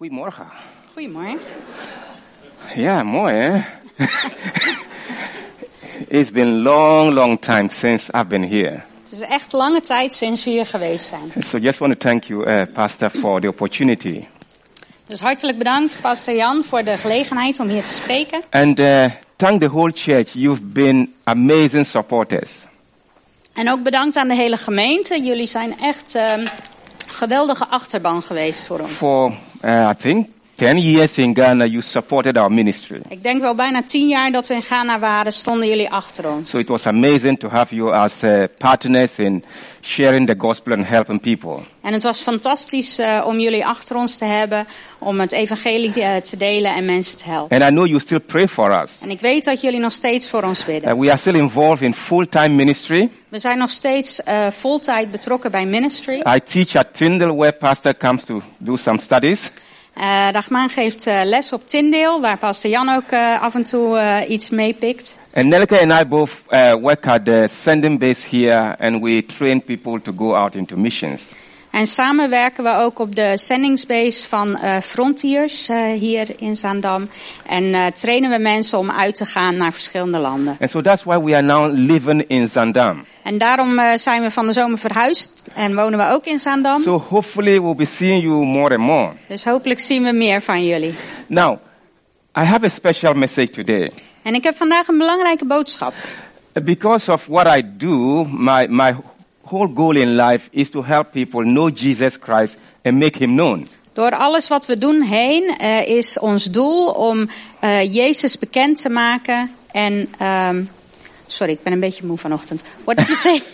Goedemorgen. Goedemorgen. Ja, mooi hè? It's been long time since I've been here. Het is echt lange tijd sinds we hier geweest zijn. So just want to thank you, Pastor, for the opportunity. Dus hartelijk bedankt, Pastor Jan, voor de gelegenheid om hier te spreken. And thank the whole church. You've been amazing supporters. En ook bedankt aan de hele gemeente. Jullie zijn echt geweldige achterban geweest voor ons. For, I think, 10 years in Ghana, you supported our ministry. Ik denk wel bijna 10 jaar dat we in Ghana waren, stonden jullie achter ons. So it was amazing to have you as partners in sharing the gospel and helping people. En het was fantastisch om jullie achter ons te hebben, om het evangelie te delen en mensen te helpen. And I know you still pray for us. En ik weet dat jullie nog steeds voor ons bidden. We are still involved in full-time ministry. We zijn nog steeds voltijd betrokken bij ministry. I teach at Tyndale, where Pastor comes to do some studies. Rachman geeft les op Tyndale, waar Pastor Jan ook af en toe iets meepikt. And Nelke and I both work at the sending base here, and we train people to go out into missions. En samen werken we ook op de zendingsbase van Frontiers hier in Zaandam. En trainen we mensen om uit te gaan naar verschillende landen. And so that's why we are now living in Zaandam. En daarom zijn we van de zomer verhuisd en wonen we ook in Zaandam. So hopefully we'll be seeing you more and more. Dus hopelijk zien we meer van jullie. Now, I have a special message today. En ik heb vandaag een belangrijke boodschap. Because of what I do, my whole goal in life is to help people know Jesus Christ and make him known. Door alles wat we doen heen is ons doel om Jezus bekend te maken en... sorry, ik ben een beetje moe vanochtend. What did you say?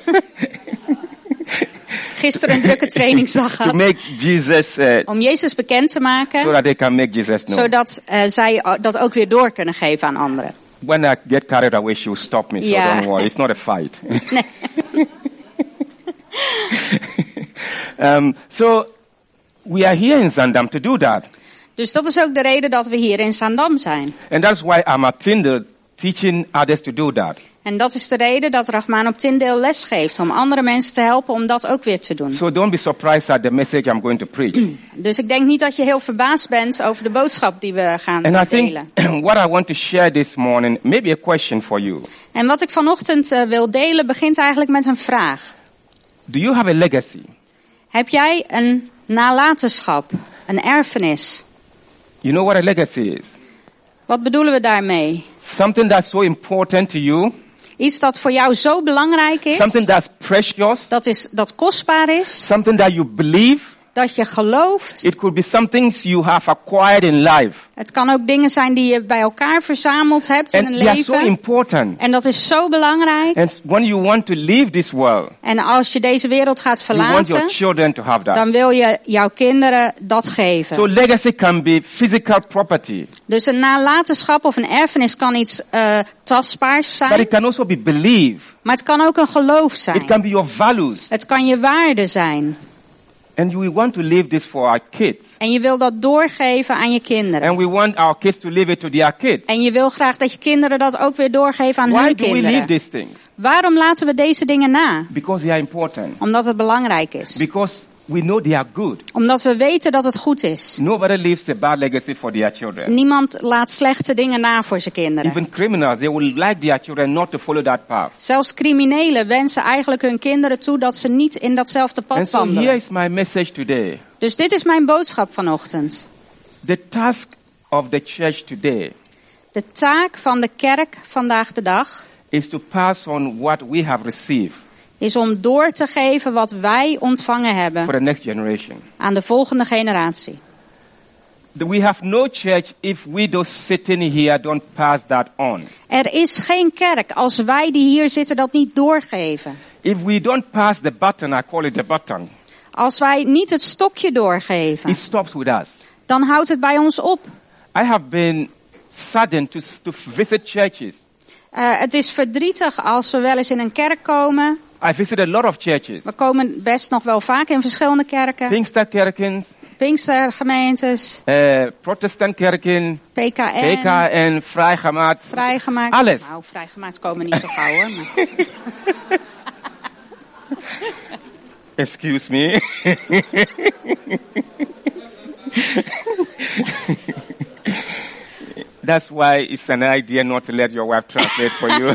Gisteren een drukke trainingsdag gehad. To make Jesus, om Jezus bekend te maken. So that they can make Jesus known. Zodat zij dat ook weer door kunnen geven aan anderen. When I get carried away, she'll stop me. So don't worry, it's not a fight. Nee. So we are here in Zaandam to do that. Dus dat is ook de reden dat we hier in Zaandam zijn. And that's why I'm at Tyndale teaching others to do that. En dat is de reden dat Rachman op Tyndale les geeft om andere mensen te helpen om dat ook weer te doen. So don't be surprised at the message I'm going to preach. Dus ik denk niet dat je heel verbaasd bent over de boodschap die we gaan And I delen. think what I want to share this morning, maybe a question for you. En wat ik vanochtend wil delen begint eigenlijk met een vraag. Do you have a legacy? Heb jij een nalatenschap, een erfenis? You know what a legacy is? Wat bedoelen we daarmee? Something that's so important to you. Iets dat voor jou zo belangrijk is. Something that's precious. Dat kostbaar is. Something that you believe. Dat je gelooft. It could be some things you have acquired in life. Het kan ook dingen zijn die je bij elkaar verzameld hebt in een leven. And they are so important. En dat is zo belangrijk. And when you want to leave this world. En als je deze wereld gaat verlaten. You want your children to have that. Dan wil je jouw kinderen dat geven. So legacy can be physical property. Dus een nalatenschap of een erfenis kan iets tastbaars zijn. But it can also be belief. Maar het kan ook een geloof zijn. It can be your values. Het kan je waarde zijn. And we want to leave this for our kids. En je wil dat doorgeven aan je kinderen. And we want our kids to leave it to their kids. En je wil graag dat je kinderen dat ook weer doorgeven aan hun kinderen. Why do we leave these things? Waarom laten we deze dingen na? Because they are important. Omdat het belangrijk is. Because we know they are good. Omdat we weten dat het goed is. Nobody leaves a bad legacy for their children. Niemand laat slechte dingen na voor zijn kinderen. Even criminals, they will like their children not to follow that path. Zelfs criminelen wensen eigenlijk hun kinderen toe dat ze niet in datzelfde pad wandelen. And so here is my message today. Dus dit is mijn boodschap vanochtend. The task of the church today. De taak van de kerk vandaag de dag is to pass on what we have received. Is om door te geven wat wij ontvangen hebben for the next generation. Aan de volgende generatie. We have no church if we those sitting here don't pass that on. Er is geen kerk als wij die hier zitten dat niet doorgeven. If we don't pass the button, I call it the button. Als wij niet het stokje doorgeven, it stops with us. Dan houdt het bij ons op. I have been saddened to visit churches. Het is verdrietig als we wel eens in een kerk komen. I visit a lot of churches. We komen best nog wel vaak in verschillende kerken. Pinksterkerken. Pinkstergemeentes. Protestantkerken. PKN. Vrijgemaakt. Vrijgemaakt. Alles. Nou, vrijgemaakt komen niet zo gauw hoor. Maar... Excuse me. That's why it's an idea not to let your wife translate for you.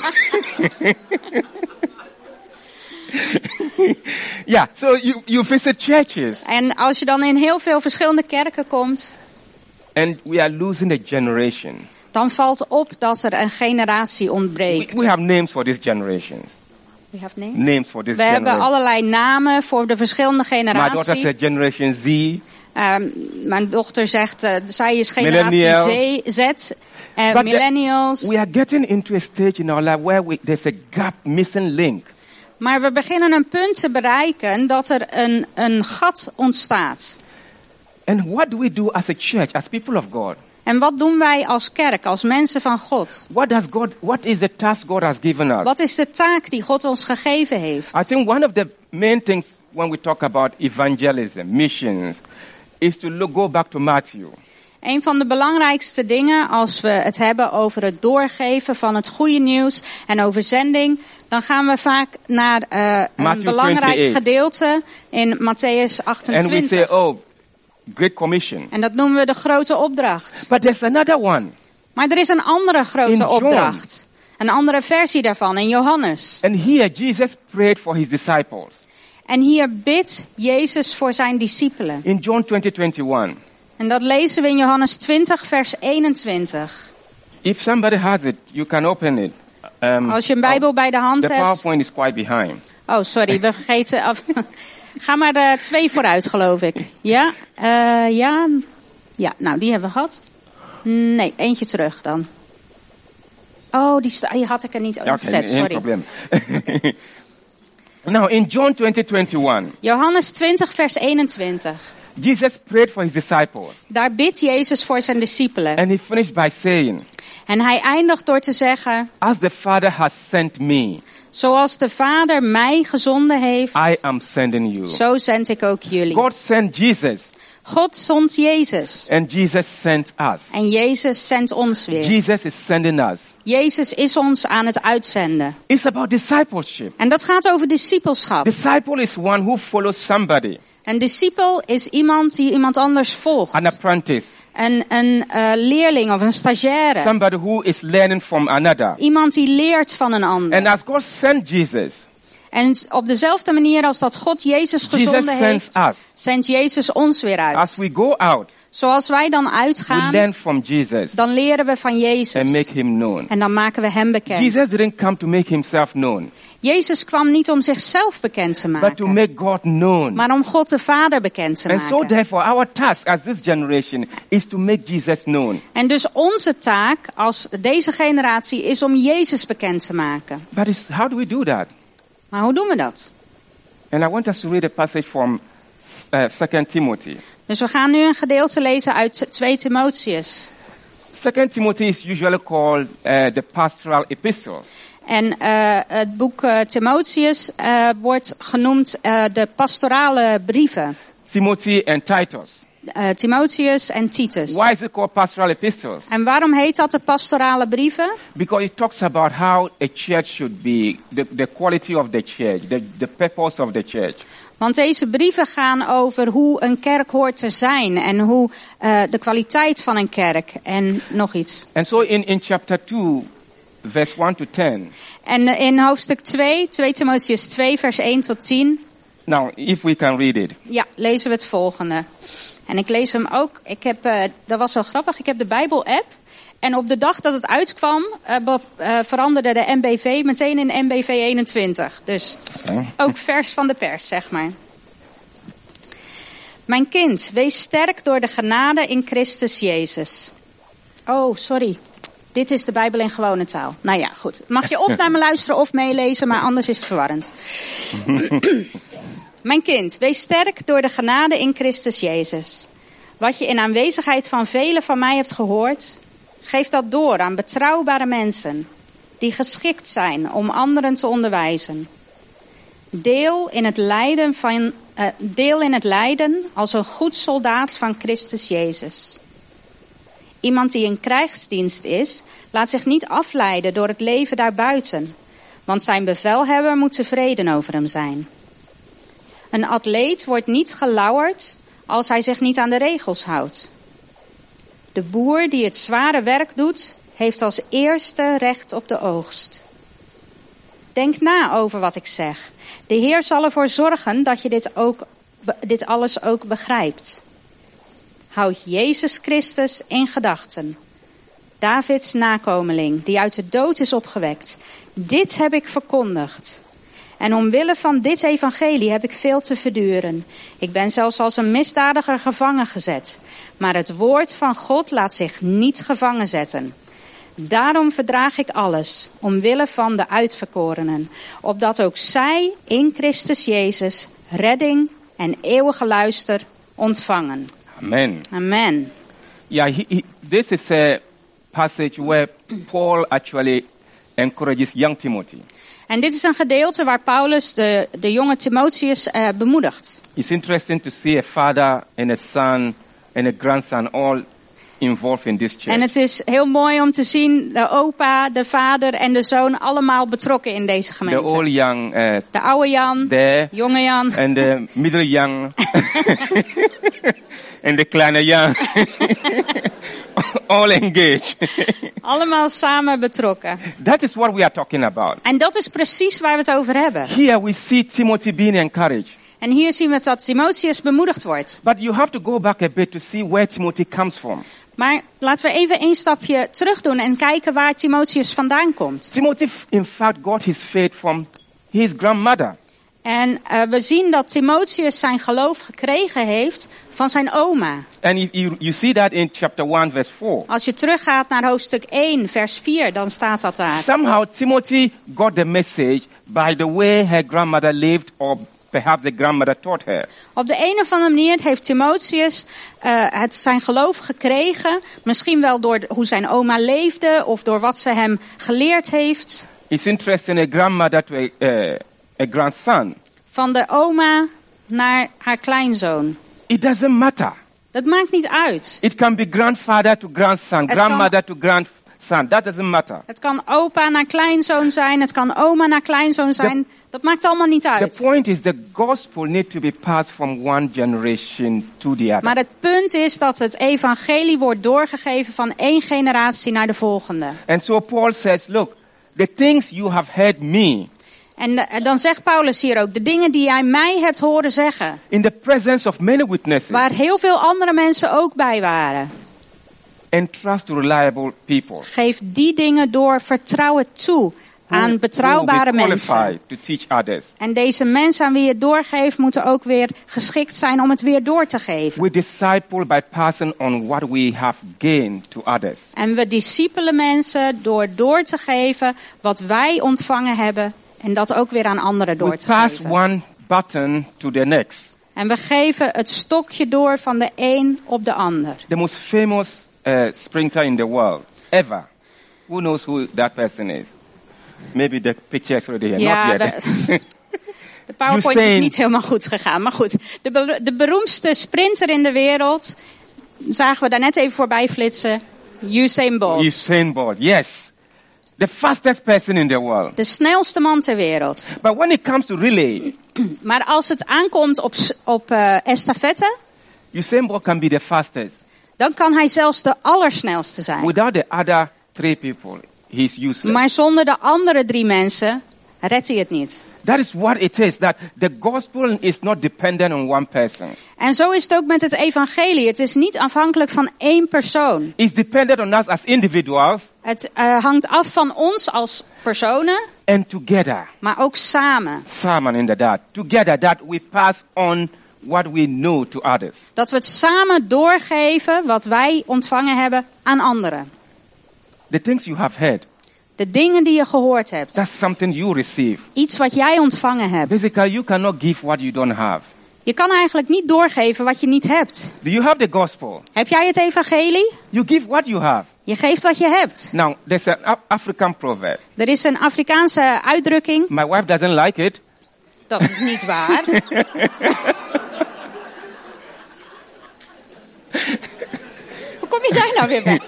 Yeah, so you visit churches. En als je dan in heel veel verschillende kerken komt, And we are losing a generation. dan valt op dat er een generatie ontbreekt. We have names for these generations. We have names? Names for this We hebben generation. allerlei namen voor de verschillende My daughter generaties. said Generation Z. Mijn dochter zegt, zij is generatie Millennial. Z, But millennials. We are getting into a stage in our life where there's a gap, missing link. Maar we beginnen een punt te bereiken dat er een gat ontstaat. And what do we do as a church, as people of God? En wat doen wij als kerk, als mensen van God? What is the task God has given us? Wat is de taak die God ons gegeven heeft? I think one of the main things when we talk about evangelism, missions, is to go back to Matthew. Een van de belangrijkste dingen als we het hebben over het doorgeven van het goede nieuws en over zending, dan gaan we vaak naar een belangrijk 28. gedeelte in Matthäus 28. And we say, oh, Great Commission. En dat noemen we de grote opdracht. But there's another one. Maar er is een andere In grote John. opdracht. Een andere versie daarvan in Johannes. And here Jesus prayed for his disciples. En hier bidt Jezus voor zijn discipelen. In John 20:21. En dat lezen we in Johannes 20 vers 21. If somebody has it, you can open it. Als je een Bijbel bij de hand the hebt. PowerPoint is quite behind. Oh, sorry, we vergeten af. Ga maar 2 vooruit, geloof ik. Ja, nou die hebben we gehad. Nee, eentje terug dan. Oh, die had ik er niet opgezet, geen sorry. probleem. Now in John 20:21, Johannes 20 vers 21. Jesus prayed for his disciples. Daar bidt Jezus voor zijn discipelen. And he finished by saying, En hij eindigt door te zeggen, as the Father has sent me, zoals de Vader mij gezonden heeft, I am sending you. zo zend ik ook jullie. God sent Jesus, God zond Jezus. and Jesus sent us. En Jezus zendt ons weer. Jesus is sending us. Jezus is ons aan het uitzenden. It's about discipleship. En dat gaat over discipelschap. Disciple is one who follows somebody, Een discipel is iemand die iemand anders volgt. an apprentice, Een leerling of een stagiaire. somebody who is learning from another. Iemand die leert van een ander. And as God sent Jesus, En op dezelfde manier als dat God Jezus gezonden Jesus heeft, sends us. zendt Jezus ons weer uit. As we go out, Zoals wij dan we uitgaan, learn from Jesus dan leren we van and Jezus. make him known. En dan maken we hem bekend. Jesus didn't come to make himself known, Jezus kwam niet om zichzelf bekend te but to maken, make God known. maar om God de Vader bekend te And so maken. therefore our task as this generation is to make Jesus known. En dus onze taak als deze generatie is om Jezus bekend te maken. But how do we do that? Maar hoe doen we dat? And I want us to read a passage from 2 Timothy. Dus we gaan nu een gedeelte lezen uit 2 Timotheus. 2 Timothy is usually called the pastoral epistles. En het boek Timotheus wordt genoemd de pastorale brieven. Timothy and Titus. Timotheus en Titus. Why is it called pastoral epistles? En waarom heet dat de pastorale brieven? Because it talks about how a church should be, the quality of the church, the purpose of the church. Want deze brieven gaan over hoe een kerk hoort te zijn en hoe de kwaliteit van een kerk en nog iets. And so in chapter 2, verse 1 to 10. En in hoofdstuk 2 Timotheus 2 vers 1 tot 10. Now, if we can read it. Ja, lezen we het volgende. En ik lees hem ook. Dat was wel grappig. Ik heb de Bijbel-app. En op de dag dat het uitkwam, veranderde de MBV meteen in MBV 21. Dus ook vers van de pers, zeg maar. Mijn kind, wees sterk door de genade in Christus Jezus. Oh, sorry. Dit is de Bijbel in gewone taal. Nou ja, goed. Mag je of naar me luisteren of meelezen, maar anders is het verwarrend. Mijn kind, wees sterk door de genade in Christus Jezus. Wat je in aanwezigheid van velen van mij hebt gehoord, geef dat door aan betrouwbare mensen die geschikt zijn om anderen te onderwijzen. Deel in het lijden als een goed soldaat van Christus Jezus. Iemand die in krijgsdienst is, laat zich niet afleiden door het leven daarbuiten, want zijn bevelhebber moet tevreden over hem zijn. Een atleet wordt niet gelauwerd als hij zich niet aan de regels houdt. De boer die het zware werk doet, heeft als eerste recht op de oogst. Denk na over wat ik zeg. De Heer zal ervoor zorgen dat je dit alles ook begrijpt. Houd Jezus Christus in gedachten. Davids nakomeling, die uit de dood is opgewekt. Dit heb ik verkondigd. En omwille van dit evangelie heb ik veel te verduren. Ik ben zelfs als een misdadiger gevangen gezet. Maar het woord van God laat zich niet gevangen zetten. Daarom verdraag ik alles, omwille van de uitverkorenen. Opdat ook zij in Christus Jezus redding en eeuwige luister ontvangen. Amen. Amen. Yeah, this is a passage where Paul actually encourages young Timothy. En dit is een gedeelte waar Paulus de jonge Timotheus bemoedigt. It's interesting to see a father and a son and a grandson all involved in this church. En het is heel mooi om te zien de opa, de vader en de zoon allemaal betrokken in deze The gemeente. old young De oude Jan, there, jonge Jan and the middle young, and the kleine young, all engaged. allemaal samen betrokken. That is what we are talking about. En dat is precies waar we het over hebben. Here we see Timothy being encouraged. En hier zien we dat Timotheus bemoedigd wordt. But you have to go back a bit to see where Timothy comes from. Maar laten we even een stapje terug doen en kijken waar Timotheus vandaan komt. Timothy, in fact, got his faith from his grandmother. En we zien dat Timotheus zijn geloof gekregen heeft van zijn oma. And you see that in chapter 1, verse 4. Als je teruggaat naar hoofdstuk 1, vers 4, dan staat dat daar. Somehow Timothy got the message by the way her grandmother lived, or perhaps the grandmother taught her. Op de een of andere manier heeft Timotheus zijn geloof gekregen. Misschien wel door hoe zijn oma leefde of door wat ze hem geleerd heeft. It's interesting, a grandmother to a grandson. Van de oma naar haar kleinzoon. It doesn't matter. Dat maakt niet uit. It can be grandfather to grandson, Het grandmother to grandson. That doesn't matter. Het kan opa naar kleinzoon zijn, het kan oma naar kleinzoon zijn. Dat maakt allemaal niet The uit. point is the gospel needs to be passed from one generation to the other. Maar het punt is dat het evangelie wordt doorgegeven van één generatie naar de volgende. And so Paul says, look, the things you have heard me En dan zegt Paulus hier ook, de dingen die jij mij hebt horen zeggen, in the presence of many witnesses, waar heel veel andere mensen ook bij waren. entrust to reliable people Geef die dingen door, vertrouw het toe aan betrouwbare who will be mensen. qualified to teach others En deze mensen aan wie je het doorgeeft, moeten ook weer geschikt zijn om het weer door te geven. we disciple by passing on what we have gained to others. En we discipelen mensen door te geven wat wij ontvangen hebben en dat ook weer aan anderen door We te pass geven. one button to the next. En we geven het stokje door van de een op de ander. The most famous sprinter in the world ever. Who knows who that person is? Maybe the picture is already here. Ja, Not yet. de PowerPoint is Usain. niet helemaal goed gegaan. Maar goed, de beroemdste sprinter in de wereld, zagen we daar net even voorbij flitsen, Usain Bolt. Usain Bolt, yes. The fastest person in the world. De snelste man ter wereld. But when it comes to relay, Maar als het aankomt op estafette, Usain Bolt can be the fastest. dan kan hij zelfs de allersnelste zijn. Without the other three people, he's useless. Maar zonder de andere 3 mensen redt hij het niet. That is what it is, that the gospel is not dependent on one person. En zo is het ook met het evangelie. Het is niet afhankelijk van één persoon. It's dependent on us as individuals Het hangt af van ons als personen, and together. maar ook samen. Saman inderdaad. Together that we pass on what we know to others. Dat we het samen doorgeven wat wij ontvangen hebben aan anderen. The things you have heard, De dingen die je gehoord hebt. that's something you receive. Iets wat jij ontvangen hebt. Basically, you cannot give what you don't have. Je kan eigenlijk niet doorgeven wat je niet hebt. Do you have the gospel? Heb jij het evangelie? You give what you have. Je geeft wat je hebt. Now, there's an African proverb. Er is een Afrikaanse uitdrukking. My wife doesn't like it. Dat is niet waar. Hoe kom je daar nou weer bij?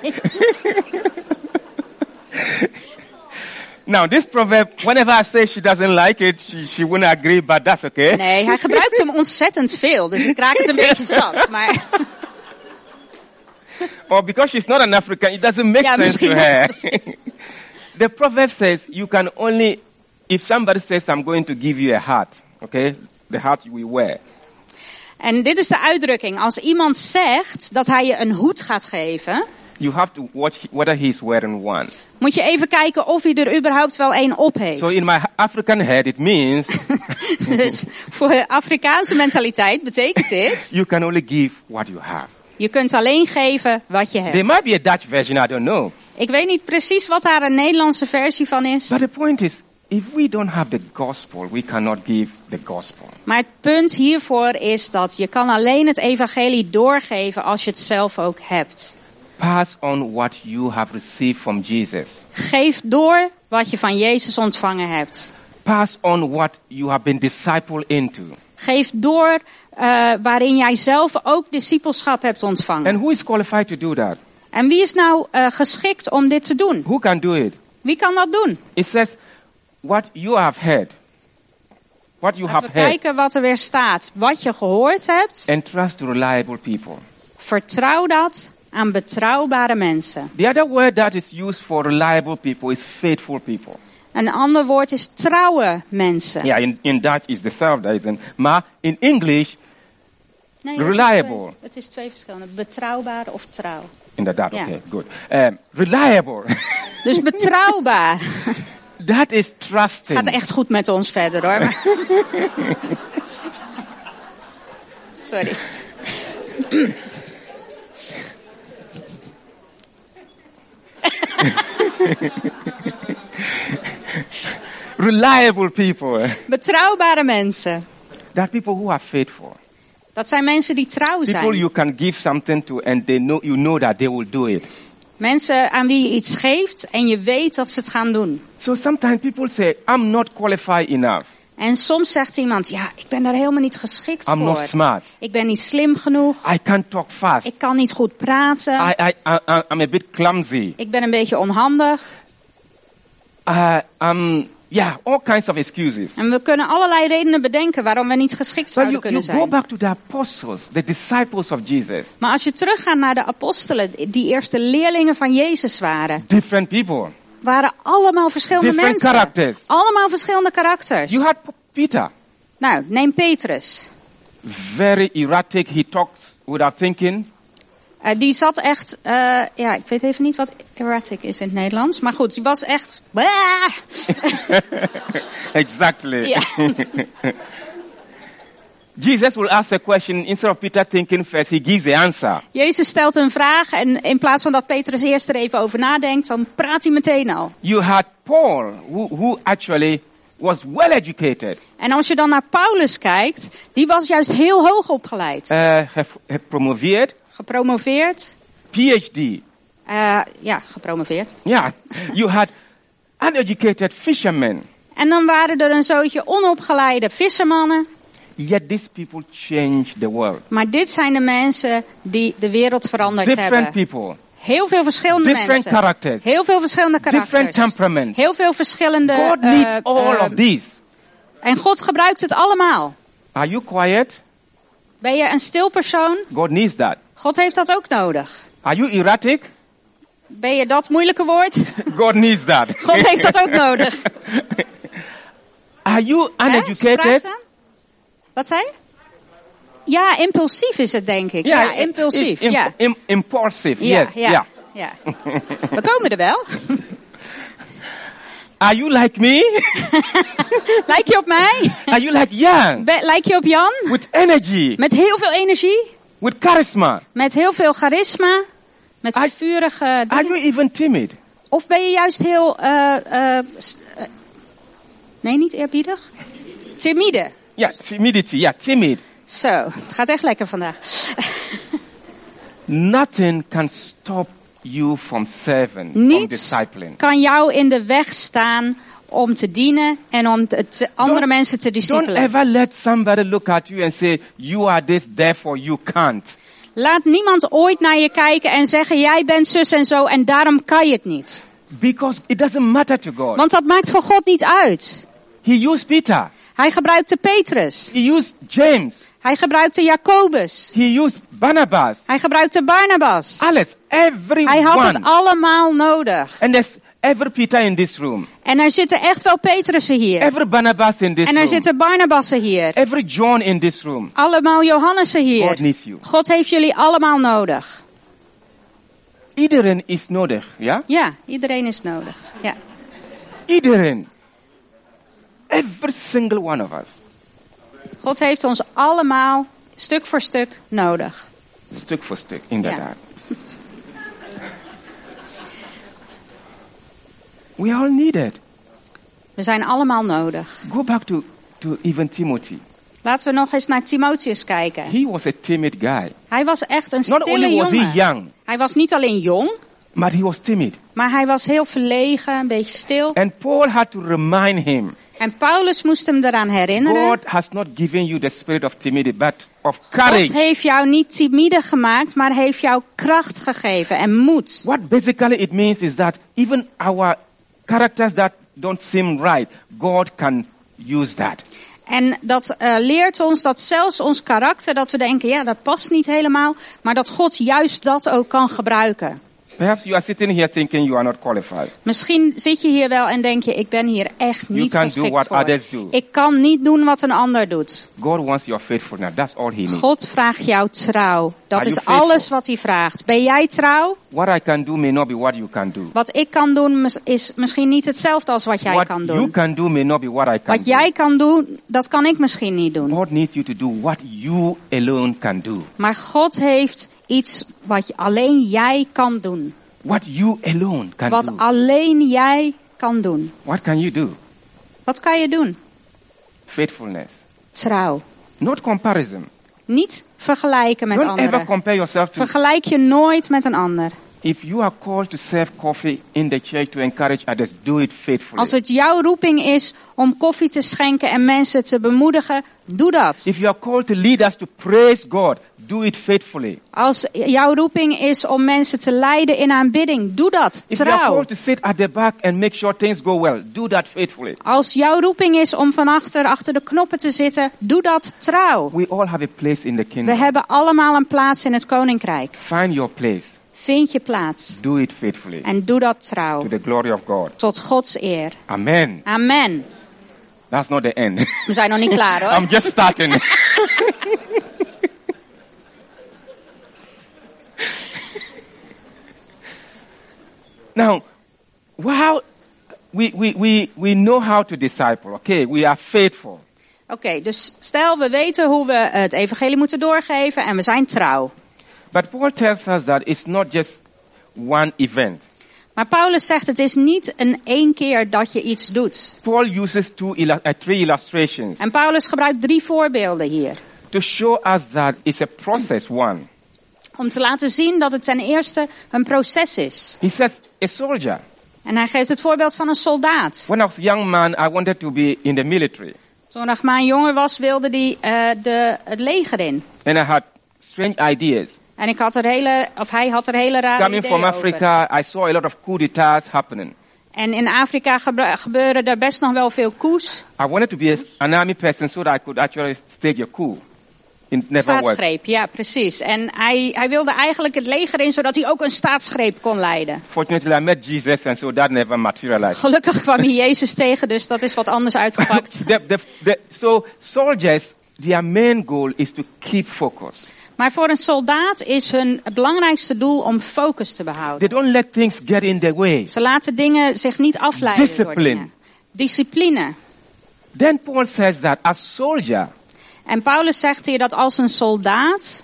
Now, this proverb, whenever I say she doesn't like it, she wouldn't agree, but that's okay. Nee, hij gebruikt hem ontzettend veel. Dus ik raak het een beetje zat. Maar Or because she's not an African, it doesn't make Ja, sense to misschien her. dat het is. The proverb says you can only, if somebody says I'm going to give you a hat, okay, the hat we wear. En dit is de uitdrukking. Als iemand zegt dat hij je een hoed gaat geven, You have to watch whether he's wearing one. moet je even kijken of hij er überhaupt wel een op heeft. So in my African head, it means Dus voor de Afrikaanse mentaliteit betekent dit, you can only give what you have. je kunt alleen geven wat je There hebt. might be a Dutch version, I don't know. Ik weet niet precies wat daar een Nederlandse versie van is. But the point is, if we don't have the gospel, we cannot give the gospel. Maar het punt hiervoor is dat je kan alleen het evangelie doorgeven als je het zelf ook hebt. Pass on what you have received from Jesus. Geef door wat je van Jezus ontvangen hebt. Pass on what you have been discipled into. Geef door waarin jij zelf ook discipelschap hebt ontvangen. And who is qualified to do that? En wie is nou geschikt om dit te doen? Who can do it? Wie kan dat doen? It says, what you have heard. What you Laten have we heard. kijken wat er weer staat. Wat je gehoord hebt, Entrust to reliable people. vertrouw dat aan betrouwbare mensen. The other word that is used for reliable people is faithful people. Een ander woord is trouwe mensen. Yeah, in Dutch is dezelfde, isn't it? Maar in English, Nee, reliable. Het is twee verschillende. Betrouwbaar of trouw. inderdaad, Ja. okay, good. Reliable. Dus betrouwbaar. That is trusting. Gaat echt goed met ons verder hoor. Maar... Sorry. Reliable people. Betrouwbare mensen. That people who are faithful. Dat zijn mensen die trouw People zijn. you can give something to and you know that they will do it. Mensen aan wie je iets geeft en je weet dat ze het gaan doen. So sometimes people say, I'm not qualified enough. En soms zegt iemand, ja, ik ben daar helemaal niet geschikt I'm not voor. smart. Ik ben niet slim genoeg. I can't talk fast. Ik kan niet goed praten. I'm a bit clumsy. Ik ben een beetje onhandig. All kinds of excuses. En we kunnen allerlei redenen bedenken waarom we niet geschikt But zouden you kunnen go zijn. back to the apostles, the disciples of Jesus. Maar als je teruggaat naar de apostelen, die eerste leerlingen van Jezus Different people. waren allemaal verschillende Different mensen. characters. Allemaal verschillende karakters. You had Peter. Nou, neem Petrus. Very erratic. He talked without thinking. Die zat echt, ik weet even niet wat erratic is in het Nederlands. Maar goed, die was echt... Exactly. Ja. Jesus will ask a question. Instead of Peter thinking first, he gives the answer. Jezus stelt een vraag en in plaats van dat Petrus eerst er even over nadenkt, dan praat hij meteen al. You had Paul, who actually was well educated. En als je dan naar Paulus kijkt, die was juist heel hoog opgeleid. Have promoveerd. Gepromoveerd. PhD. Gepromoveerd. Yeah. You had uneducated fishermen. En dan waren er een zootje onopgeleide vissermannen. Yet these people changed the world. Maar dit zijn de mensen die de wereld veranderd Different hebben. people. Heel veel verschillende Different mensen. characters. Heel veel verschillende karakters. Different temperaments. Heel veel verschillende... God needs all of these. En God gebruikt het allemaal. Are you quiet? Ben je een stil persoon? God needs that. God heeft dat ook nodig. Are you erratic? Ben je dat moeilijke woord? God needs that. God heeft dat ook nodig. Are you Hè? uneducated? Spraakzaam? Wat zei je? Ja, impulsief is het denk ik. Ja, impulsief. Ja. Impulsive, Ja, yes. ja, Yeah. ja. We komen er wel. Are you like me? Lijk je op mij? Are you like young? Lijk je op Jan? With energy? Met heel veel energie? With charisma? Met heel veel charisma? Met vurige Are dingen? you even timid? Of ben je juist heel... nee, niet eerbiedig? Timide. Yeah, timidity. Yeah, timid. Zo, het gaat echt lekker vandaag. Nothing can stop you from serving, from Niets discipling. kan jou in de weg staan om te dienen en om andere mensen te Don't discipelen. ever let somebody look at you and say, you are this, therefore you can't. Laat niemand ooit naar je kijken en zeggen, jij bent zus en zo en daarom kan je het niet. Because it doesn't matter to God. Want dat maakt voor God niet uit. He used Peter. Hij gebruikte Petrus. He used James. Hij gebruikte Jacobus. He used Barnabas. Hij gebruikte Barnabas. Alles, Hij had het everyone. allemaal nodig. And there's every Peter in this room. En er zitten echt wel Petrussen hier. Every Barnabas in this En er room. zitten Barnabassen hier. Every John in this room. Allemaal Johannessen God hier. needs you. God heeft jullie allemaal nodig. Iedereen is nodig, ja? Ja, iedereen is nodig. Ja. Iedereen. Every single one of us. God heeft ons allemaal stuk voor stuk nodig. Stuk voor stuk, inderdaad. We all need it. We zijn allemaal nodig. Go back to even Timothy. Laten we nog eens naar Timotheus kijken. He was a timid guy. Hij was echt een Not stille only was he jongen. young, Hij was niet alleen jong, but he was timid. maar hij was heel verlegen, een beetje stil. And Paul had to remind him, En Paulus moest hem eraan herinneren. God has not given you the spirit of timidity, but of God courage. heeft jou niet timide gemaakt, maar heeft jou kracht gegeven en moed. What basically it means is that even our characters that don't seem right, God can use that. En dat leert ons dat zelfs ons karakter, dat we denken, ja, dat past niet helemaal, maar dat God juist dat ook kan gebruiken. Perhaps you are sitting here thinking you are not qualified. Misschien zit je hier wel en denk je, ik ben hier echt niet can't do geschikt what voor. others do. Ik kan niet doen wat een ander doet. God wants your faithfulness. That's all he needs. God vraagt jou trouw. Dat Are is you faithful? alles wat hij vraagt. Ben jij trouw? What I can do may not be what you can do. Wat ik kan doen is misschien niet hetzelfde als wat jij What kan you doen. can do may not be what I can Wat jij kan doen, dat kan ik misschien niet do. doen. God needs you to do what you alone can do. Maar God heeft iets wat alleen jij kan doen. What you alone can Wat do. alleen jij kan doen. What can you do? Wat kan je doen? Faithfulness. Trouw. Not comparison. Niet vergelijken met Don't ever anderen. compare yourself to. Vergelijk je nooit met een ander. If you are called to serve coffee in the church to encourage others, do it faithfully. Als het jouw roeping is om koffie te schenken en mensen te bemoedigen, doe dat. If you are called to lead us to praise God, do it faithfully. Als jouw roeping is om mensen te leiden in aanbidding, doe dat. If you are Trouw. called to sit at the back and make sure things go well, do that faithfully. Als jouw roeping is om van achter de knoppen te zitten, doe dat trouw. We all have a place in the We kingdom. hebben allemaal een plaats in het koninkrijk. Find your place. Vind je plaats. Do it faithfully. En doe dat trouw. To the glory of God. Tot Gods eer. Amen. Amen. That's not the end. We zijn nog niet klaar hoor. I'm just starting. Now, wow, we know how to disciple. Okay, we are faithful. Oké, dus stel we weten hoe we het evangelie moeten doorgeven en we zijn trouw. But Paul tells us that it's not just one event. Maar Paulus zegt het is niet een één keer dat je iets doet. Paul uses three illustrations En Paulus gebruikt 3 voorbeelden hier. to show us that it's a process, one. Om te laten zien dat het ten eerste een proces is. He says, a soldier. En hij geeft het voorbeeld van een soldaat. When I was a young man, I wanted to be in the military. Toen ik nog maar een jongen was, wilde hij het leger in. And I had strange ideas. En hij had er hele rare Coming ideeën from over. Africa, I saw a lot of coup d'etats happening. En in Afrika gebeuren er best nog wel veel coups. I wanted to be an army person so that I could actually stage a coup. It never worked. Staatsgreep, ja precies. En hij wilde eigenlijk het leger in, zodat hij ook een staatsgreep kon leiden. Fortunately, I met Jesus and so that never materialized. Gelukkig kwam hij Jezus tegen, dus dat is wat anders uitgepakt. So soldiers, their main goal is to keep focus. Maar voor een soldaat is hun het belangrijkste doel om focus te behouden. They don't let things get in their way. Ze laten dingen zich niet afleiden door Discipline. dingen. Discipline. Then Paul says that as soldier, En Paulus zegt hier dat als een soldaat,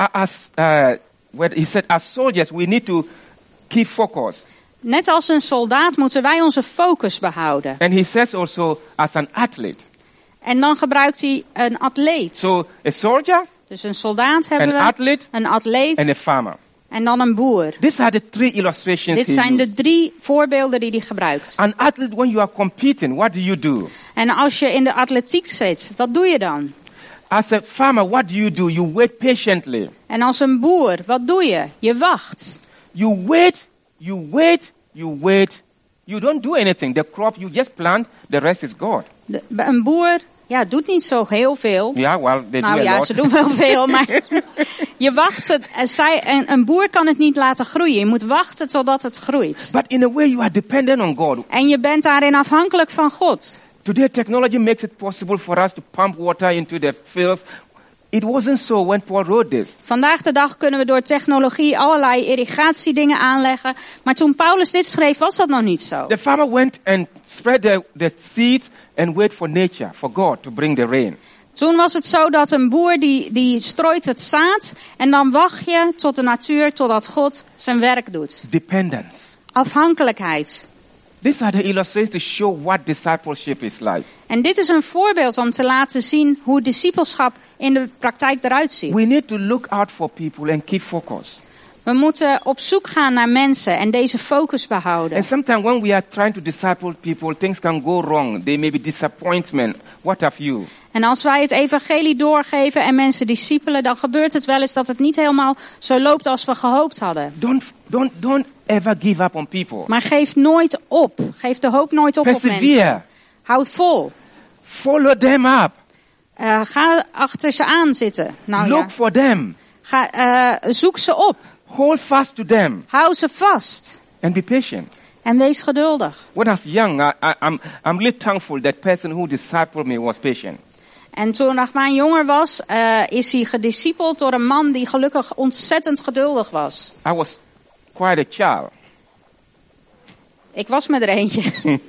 he said as soldiers we need to keep focus. net als een soldaat moeten wij onze focus behouden. And he says also as an athlete. En dan gebruikt hij een atleet. So a soldier, Dus een soldaat hebben an we, athlete, een atleet and a farmer. en dan een boer. These are the 3 illustrations Dit he zijn used. de 3 voorbeelden die hij gebruikt. An athlete, when you are competing, what do? En als je in de atletiek zit, wat doe je dan? As a farmer, what do? You wait patiently. En als een boer, wat doe je? Je wacht. You wait. You don't do anything. The crop you just plant, the rest is God. Een boer Ja, het doet niet zo heel veel. Yeah, well, they do Nou a ja, lot. ze doen wel veel, maar je wacht het. Een boer kan het niet laten groeien. Je moet wachten totdat het groeit. But in a way, you are dependent on God. En je bent daarin afhankelijk van God. Today, technology makes it possible for us to pump water into the fields. It wasn't so when Paul wrote this. Vandaag de dag kunnen we door technologie allerlei irrigatiedingen aanleggen. Maar toen Paulus dit schreef, was dat nog niet zo. The farmer went and spread the seeds and wait for nature, for God to bring the rain. Toen was het zo dat een boer die strooit het zaad. En dan wacht je tot de natuur, totdat God zijn werk doet. Dependence. Afhankelijkheid. These are the illustrations to show what discipleship is like. En dit is een voorbeeld om te laten zien hoe discipelschap in de praktijk eruit ziet. We need to look out for people and keep focus. We moeten op zoek gaan naar mensen en deze focus behouden. And sometimes when we are trying to disciple people, things can go wrong. There may be disappointment. What have you? En als wij het evangelie doorgeven en mensen discipelen, dan gebeurt het wel eens dat het niet helemaal zo loopt als we gehoopt hadden. Don't ever give up on people. Maar geef nooit op. Geef de hoop nooit op mensen. Persevere. Houd vol. Follow them up. Ga achter ze aan zitten. Nou Look ja. for them. Zoek ze op. Hold fast to them. Hou ze vast. And be patient. En wees geduldig. When I was young, I'm really thankful that person who discipled me was patient. En toen Rahman jonger was, is hij gediscipeld door een man die gelukkig ontzettend geduldig was. I was quite a child. Ik was met er eentje.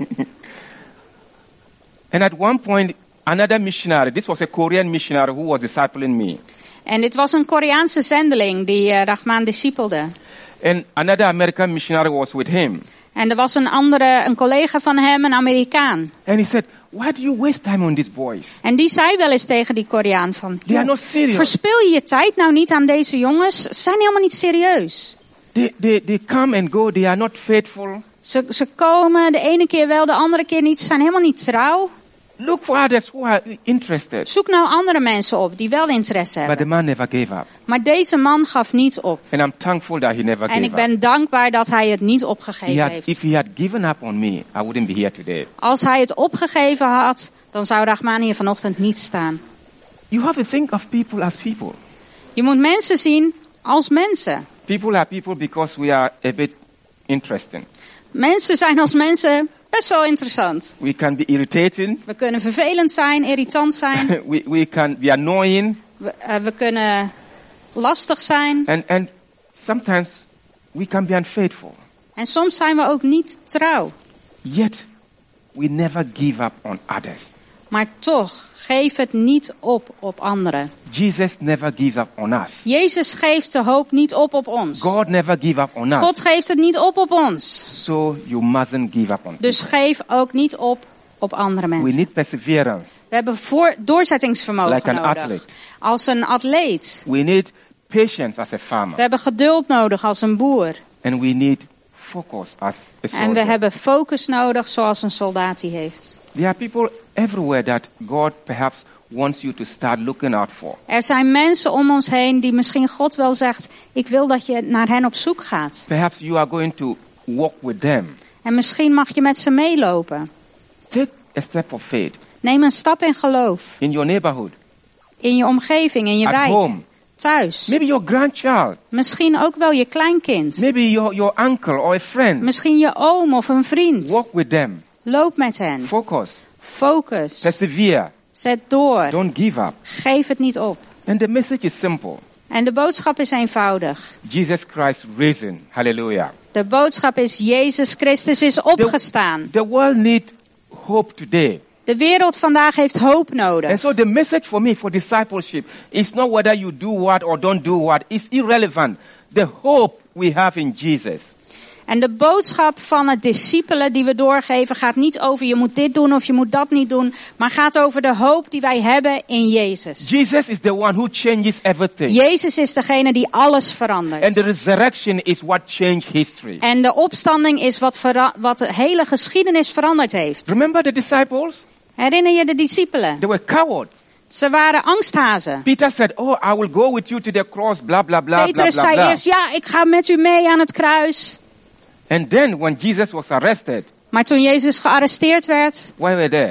And at one point, another missionary, this was a Korean missionary who was discipling me. En dit was een Koreaanse zendeling die Rahman discipelde. And another American missionary was with him. En er was een collega van hem, een Amerikaan. And he said, why do you waste time on these boys? En die zei wel eens tegen die Koreaan van, They are not serious. verspil je tijd nou niet aan deze jongens? Ze zijn helemaal niet serieus. They come and go, they are not faithful. Ze komen de ene keer wel, de andere keer niet. Ze zijn helemaal niet trouw. Look for others who are interested. Zoek nou andere mensen op die wel interesse But hebben. the man never gave up. Maar deze man gaf niet op. And I'm thankful that he never En gave ik ben up. dankbaar dat hij het niet opgegeven If heeft. he had given up on me, I wouldn't be here today. Als hij het opgegeven had, dan zou Rahman hier vanochtend niet staan. You have to think of people as people. Je moet mensen zien als mensen. People are people because we are a bit interesting. Mensen zijn als mensen best wel interessant. We can be irritating. We kunnen vervelend zijn, irritant zijn. we can be annoying. We kunnen lastig zijn. And sometimes we can be unfaithful. En soms zijn we ook niet trouw. Yet, we never give up on others. Maar toch, geef het niet op anderen. Jesus never gives up on us. Jezus geeft de hoop niet op ons. God never gives up on us. God geeft het niet op ons. So you mustn't give up on Dus people. geef ook niet op andere We mensen. need perseverance. We hebben doorzettingsvermogen Like an nodig. athlete. Als een atleet. We need patience as a farmer. We hebben geduld nodig als een boer. And we need focus as a soldier. En we hebben focus nodig zoals een soldaat die heeft. There are people everywhere that God perhaps wants you to start looking out for. Er zijn mensen om ons heen die misschien God wel zegt, ik wil dat je naar hen op zoek gaat. Perhaps you are going to walk with them. En misschien mag je met ze meelopen. Take a step of faith Neem een stap in geloof. in your neighborhood, In je omgeving, in je at wijk. home, Thuis. maybe your grandchild, Misschien ook wel je kleinkind. maybe your uncle or a friend. Misschien je oom of een vriend. Walk with them. Loop met hen. Focus. Focus. Persevere. Zet door. Don't give up. Geef het niet op. And the message is simple. En de boodschap is eenvoudig. Jesus Christ risen. Hallelujah. De boodschap is Jezus Christus is opgestaan. The world needs hope today. De wereld vandaag heeft hoop And nodig. so the message for me for discipleship is not whether you do what or don't do what. It's irrelevant. The hope we have in Jesus. En de boodschap van het discipelen die we doorgeven gaat niet over je moet dit doen of je moet dat niet doen. Maar gaat over de hoop die wij hebben in Jezus. Jesus is the one who changes everything. Jezus is degene die alles And verandert. the resurrection is what changed history. En de opstanding is wat de hele geschiedenis veranderd heeft. Remember the disciples? Herinner je de discipelen? They were cowards. Ze waren angsthazen. Peter said, oh, I will go with you to the cross, blah, blah, blah, blah, Petrus blah, zei blah. eerst, ja, ik ga met u mee aan het kruis. And then when Jesus was arrested, Maar toen Jezus gearresteerd werd, why were they?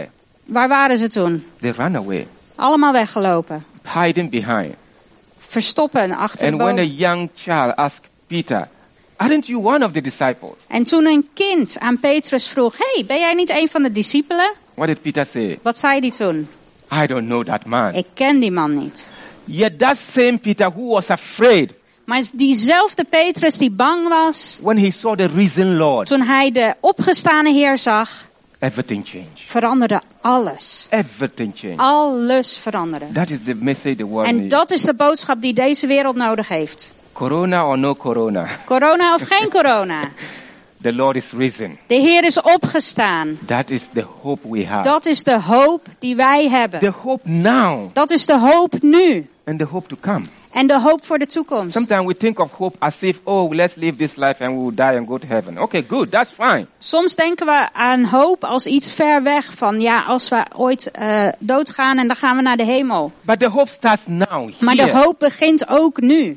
Waar waren ze toen? They ran away, Allemaal weggelopen. hiding behind. Verstoppen achter And when a bomen. young child asked Peter, aren't you one of the disciples? En toen een kind aan Petrus vroeg, hey, ben jij niet een van de discipelen? What did Peter say? Wat zei hij toen? I don't know that man. Ik ken die man niet. Yet that same Peter who was afraid Maar diezelfde Petrus die bang was, when he saw the risen Lord, toen hij de opgestane Heer zag, everything changed. veranderde alles. Everything changed. Alles veranderde. That is the message the world En needs. dat is de boodschap die deze wereld nodig heeft. Corona or no corona, Corona of geen corona. the Lord is risen. De Heer is opgestaan. That is the hope we have. Dat is de hoop die wij hebben. The hope now Dat is de hoop nu. and the hope to come. En de hoop voor de toekomst. Sometimes we think of hope as if, oh, let's live this life and we will die and go to heaven. Okay, good, that's fine. Soms denken we aan hoop als iets ver weg. Van ja, als we ooit doodgaan en dan gaan we naar de hemel. But the hope starts now, Maar de here. hoop begint ook nu.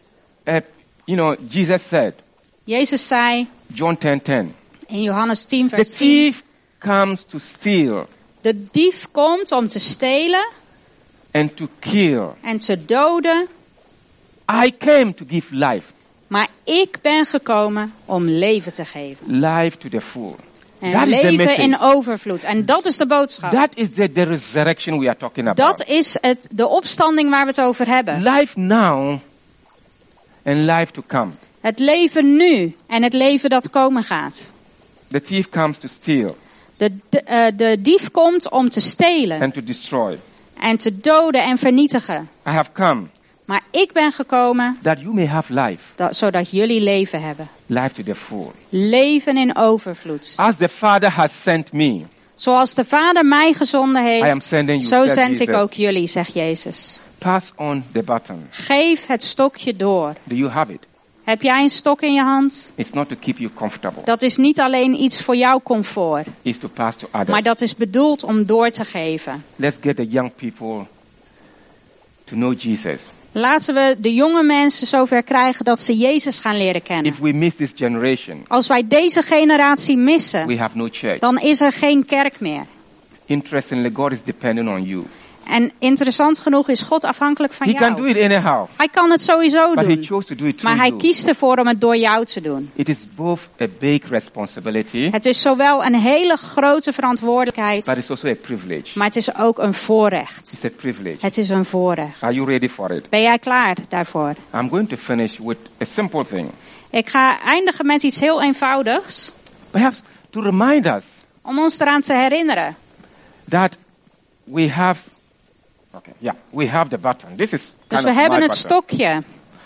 Jesus said, Jezus zei John 10:10, in Johannes 10 the vers 10. thief comes to steal De dief komt om te stelen and to kill. en te doden. I came to give life, Maar ik ben gekomen om leven te geven. life to the full. En That is the leven message. in overvloed. En dat is de boodschap. That is the resurrection we are talking about. Dat is de opstanding waar we het over hebben. Life now and life to come. Het leven nu en het leven dat komen gaat. The thief comes to steal De dief komt om te stelen and to destroy. en te doden en vernietigen. I have come Maar ik ben gekomen that you may have life, zodat jullie leven hebben. life to the full. Leven in overvloed. As the Father has sent me, Zoals de Vader mij gezonden I am heeft, sending you, zo said zend ik Jesus. ook jullie, zegt Jezus. Pass on the baton. Geef het stokje door. Do you have it? Heb jij een stok in je hand? It's not to keep you comfortable. Dat is niet alleen iets voor jouw comfort, It's to pass to others. maar dat is bedoeld om door te geven. Let's get the young people to know Jesus. Laten we de jonge mensen zover krijgen dat ze Jezus gaan leren kennen. If we miss this generation, Als wij deze generatie missen, we have no church. dan is er geen kerk meer. Interestingly, God is depending on you. En interessant genoeg is God afhankelijk van He can do jou. it anyhow, Hij kan het sowieso but He doen, chose to do it through maar hij you. kiest ervoor om het door jou te doen. It is both a big responsibility, Het is zowel een hele grote but verantwoordelijkheid, it's also a privilege. maar het is ook een voorrecht. It's a privilege. Het is een voorrecht. Are you ready for it? Ben jij klaar daarvoor? I'm going to finish with a simple thing. Ik ga eindigen met iets heel eenvoudigs, Perhaps to remind us om ons eraan te herinneren. that we have, we have the button. This is Dus kind we of hebben my het button. stokje.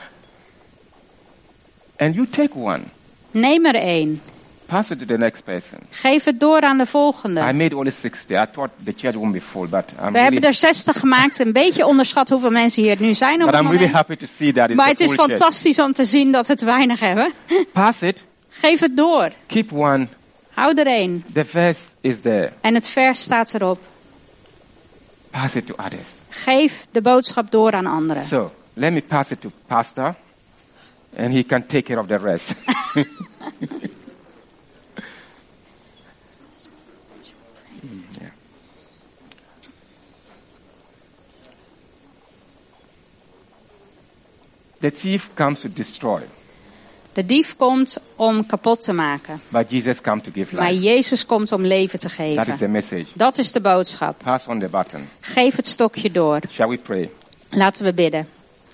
And you take one, Neem er één. pass it to the next person. Geef het door aan de I volgende. made only 60. I thought the church won't be full, but I'm We hebben really, er 60 gemaakt. Een beetje onderschat hoeveel mensen hier nu zijn op but het I'm really moment. happy to see that it's Maar a het is full church. fantastisch om te zien dat we het weinig hebben. Pass it, Geef het door. keep one. Hou er één. The verse is there. En het vers staat erop. Pass it to others. Geef de boodschap door aan anderen. So let me pass it to Pastor, and he can take care of the rest. Yeah. The thief comes to destroy, De dief komt om kapot te maken. but Jesus comes to give Maar life. Jezus komt om leven te That is the geven. message. Dat is de boodschap. Pass on the button. Geef het stokje door. Shall we pray? Laten we bidden.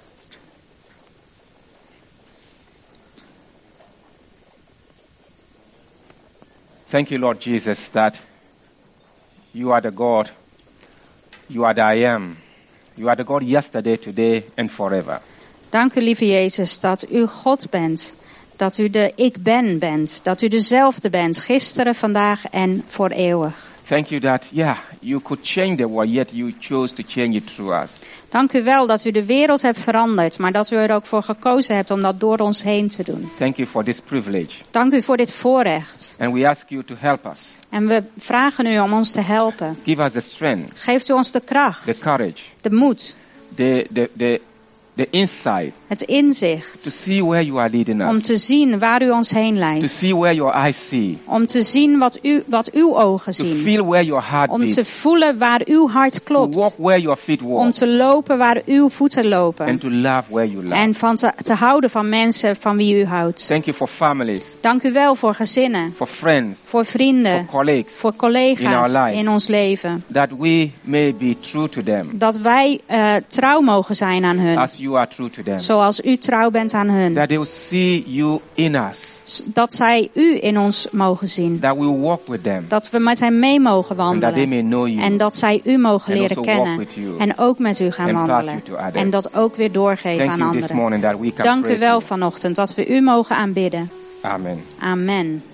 Thank you, Lord Jesus, that you are the God. You are the I am. You are the God yesterday, today, and forever. Dank u, lieve Jezus, dat u God bent. Dat u de ik ben bent. Dat u dezelfde bent. Gisteren, vandaag en voor eeuwig. Thank you that, you could change the world, yet you chose to change it through us. Dank u wel dat u de wereld hebt veranderd. Maar dat u er ook voor gekozen hebt om dat door ons heen te doen. Thank you for this privilege. Dank u voor dit voorrecht. And we ask you to help us. En we vragen u om ons te helpen. Give us the strength, Geeft u ons de the kracht, courage, de moed, the insight, Het inzicht. To see where you are leading Om us. te zien waar u ons heen To leidt. see where your eyes see. Om te zien wat uw ogen To zien. feel where your heart Om te beats. voelen waar uw hart To klopt. walk where your feet Om walk. te lopen waar uw voeten And lopen. to love where you love. En van te houden van mensen van wie u houdt. Thank you for families, Dank u wel voor gezinnen. for friends, Voor for vrienden. colleagues. Voor In collega's our life. in ons leven. That we may be true to them Dat wij trouw mogen zijn aan hun. as you are true to them. Zoals u trouw bent aan hun. That they will see you in us. Dat zij u in ons mogen zien. That we will walk with them. Dat we met hen mee mogen And that they wandelen. may know you. En dat zij u mogen And leren also walk kennen. with you. En ook met u gaan And pass wandelen. you to others. En dat ook weer doorgeven Thank aan you this anderen. morning that we can Dank u praise wel you. vanochtend dat we u mogen aanbidden. Amen. Amen.